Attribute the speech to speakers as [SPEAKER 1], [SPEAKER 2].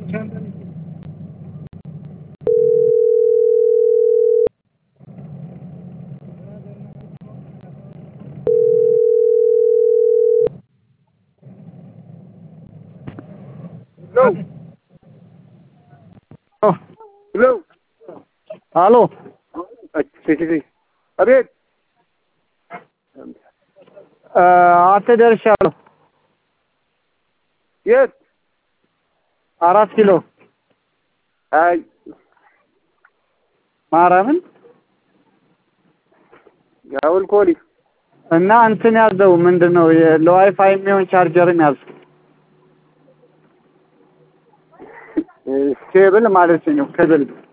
[SPEAKER 1] hello
[SPEAKER 2] hello
[SPEAKER 1] अच्छा ठीक अबे
[SPEAKER 2] आते ደርሻለሁ
[SPEAKER 1] የት
[SPEAKER 2] 4 ኪሎ
[SPEAKER 1] አይ
[SPEAKER 2] ማርያምን
[SPEAKER 1] ያውል ኮሊ
[SPEAKER 2] እና እንትን ያዘው ምንድነው ለዋይፋይ የሚሆን ቻርጀርም ያዝ ኬብል ማለት ነው ኬብል